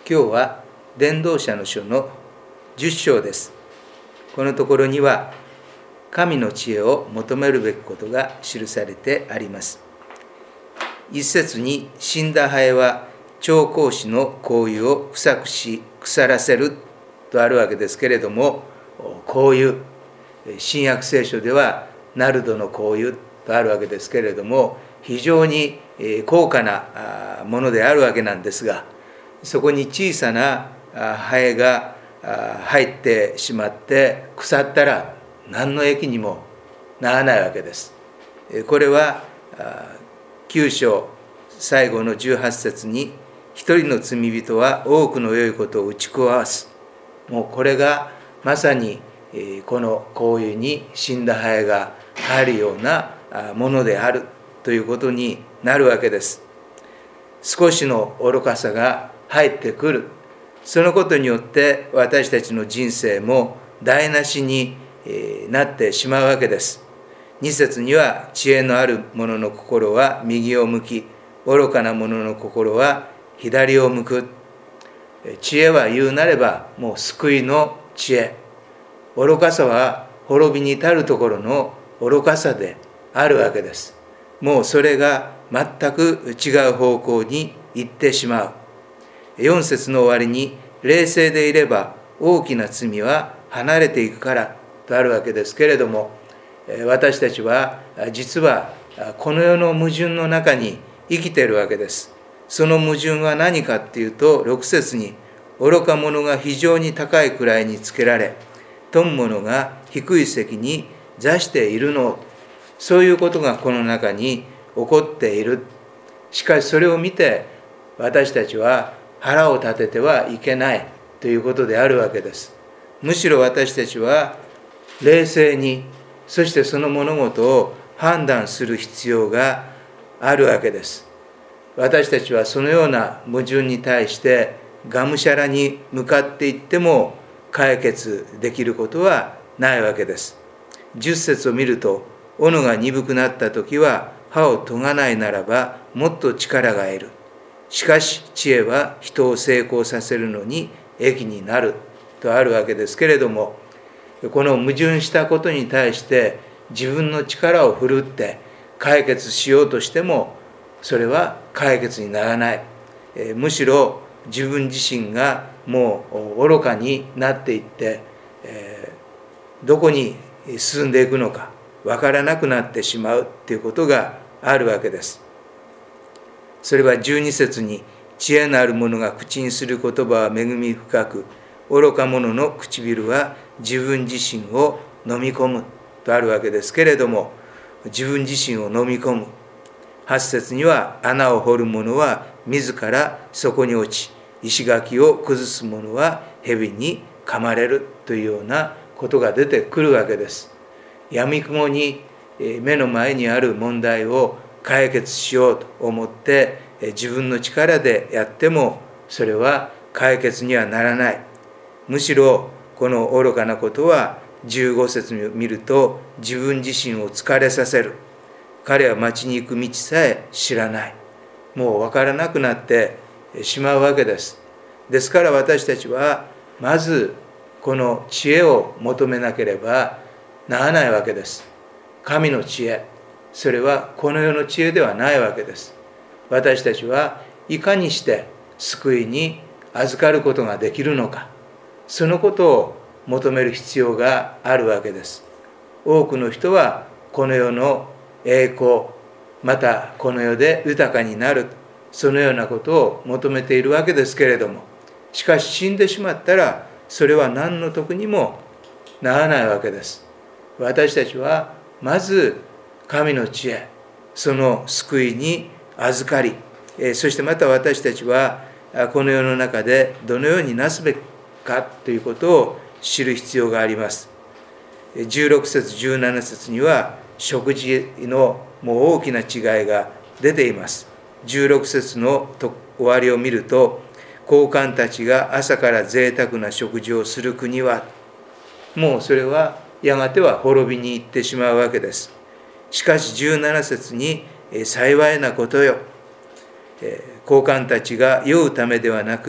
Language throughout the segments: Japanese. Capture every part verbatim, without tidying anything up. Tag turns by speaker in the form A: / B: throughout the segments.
A: 今日は伝道者の書のじゅっ章です。このところには神の知恵を求めるべきことが記されてあります。一節に死んだハエは調香師の香油を臭くし腐らせるとあるわけですけれども、香油、新約聖書ではナルドの香油とあるわけですけれども、非常に高価なものであるわけなんですが、そこに小さなハエが入ってしまって腐ったら何の益にもならないわけです。これはきゅう章最後のじゅうはち節に、一人の罪人は多くの良いことを打ち壊す。もうこれがまさにこの香油に死んだハエが入るようなものであるということになるわけです。少しの愚かさが入ってくる。そのことによって私たちの人生も台無しになってしまうわけです。に節には、知恵のある者の心は右を向き、愚かな者の心は左を向く。知恵は言うなればもう救いの知恵。愚かさは滅びに至るところの愚かさであるわけです。もうそれが全く違う方向に行ってしまう。よん節の終わりに、冷静でいれば大きな罪は離れていくからとあるわけですけれども、私たちは実はこの世の矛盾の中に生きているわけです。その矛盾は何かっていうと、ろく節に、愚か者が非常に高い位につけられ、富む者が低い席に座しているの。そういうことがこの中に起こっている。しかしそれを見て私たちは腹を立ててはいけないということであるわけです。むしろ私たちは冷静に、そしてその物事を判断する必要があるわけです。私たちはそのような矛盾に対してがむしゃらに向かっていっても解決できることはないわけです。じゅっ節を見ると、斧が鈍くなった時は刃を研がないならばもっと力がいる。しかし知恵は人を成功させるのに益になるとあるわけですけれども、この矛盾したことに対して自分の力を振るって解決しようとしても、それは解決にならない。むしろ自分自身がもう愚かになっていって、どこに進んでいくのかわからなくなってしまうということがあるわけです。それはじゅうに節に、知恵のある者が口にする言葉は恵み深く、愚か者の唇は自分自身を飲み込むとあるわけですけれども、自分自身を飲み込む。はち節には、穴を掘る者は自らそこに落ち、石垣を崩す者は蛇に噛まれるというようなことが出てくるわけです。やみくもに目の前にある問題を解決しようと思って自分の力でやっても、それは解決にはならない。むしろこの愚かなことはじゅうご節を見ると、自分自身を疲れさせる。彼は町に行く道さえ知らない。もう分からなくなってしまうわけです。ですから私たちはまずこの知恵を求めなければならないわけです。神の知恵、それはこの世の知恵ではないわけです。私たちはいかにして救いに預かることができるのか、そのことを求める必要があるわけです。多くの人はこの世の栄光、またこの世で豊かになる、そのようなことを求めているわけですけれども、しかし死んでしまったらそれは何の得にもならないわけです。私たちはまず神の知恵、その救いに預かり、そしてまた私たちはこの世の中でどのようになすべきかということを知る必要があります。じゅうろく節じゅうなな節には食事のもう大きな違いが出ています。じゅうろく節の終わりを見ると、高官たちが朝から贅沢な食事をする国は、もうそれはやがては滅びに行ってしまうわけです。しかしじゅうなな節に、幸いなことよ、高官たちが酔うためではなく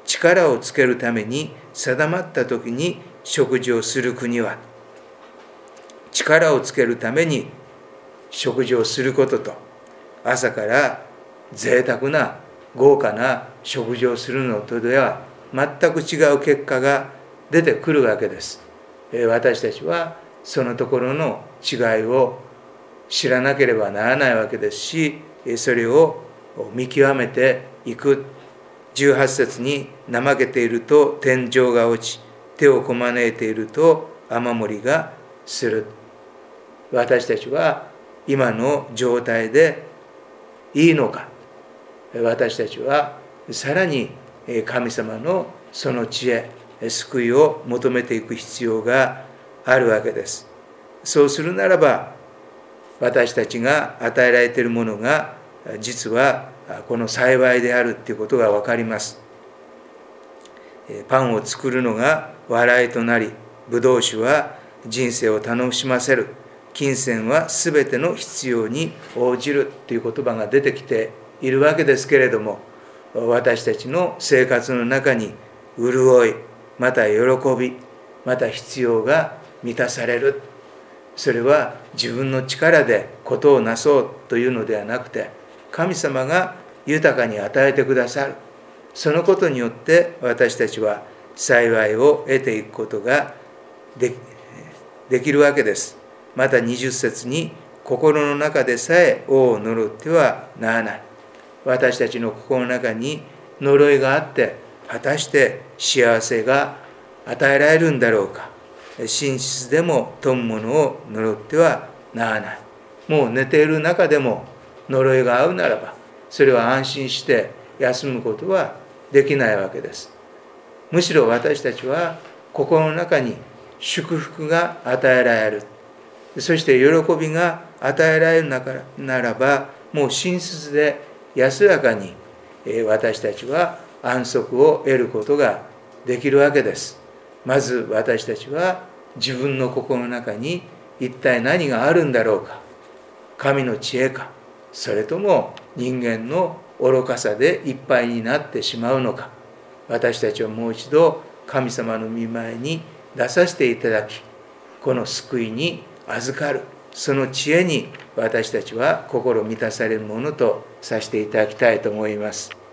A: 力をつけるために定まった時に食事をする国は、力をつけるために食事をすることと、朝から贅沢な豪華な食事をするのとでは全く違う結果が出てくるわけです。私たちはそのところの違いを知らなければならないわけですし、それを見極めていく。じゅうはち節に、怠けていると天井が落ち、手をこまねいていると雨漏りがする。私たちは今の状態でいいのか。私たちはさらに神様のその知恵、救いを求めていく必要があるわけです。そうするならば、私たちが与えられているものが実はこの幸いであるということが分かります。パンを作るのが笑いとなり、ブドウ酒は人生を楽しませる、金銭はすべての必要に応じるという言葉が出てきているわけですけれども、私たちの生活の中に潤い、また喜び、また必要が満たされる。それは自分の力でことをなそうというのではなくて、神様が豊かに与えてくださる。そのことによって私たちは幸いを得ていくことができ、できるわけです。またにじゅっ節に、心の中でさえ王を呪ってはならない。私たちの心の中に呪いがあって、果たして幸せが与えられるんだろうか。寝室でも富むものを呪ってはならない。もう寝ている中でも呪いが合うならば、それは安心して休むことはできないわけです。むしろ私たちは心の中に祝福が与えられる。そして喜びが与えられるならば、もう寝室で安らかに私たちは安息を得ることができるわけです。まず私たちは自分の心の中に一体何があるんだろうか。神の知恵か、それとも人間の愚かさでいっぱいになってしまうのか。私たちはもう一度神様の御前に出させていただき、この救いに預かる、その知恵に私たちは心満たされるものとさせていただきたいと思います。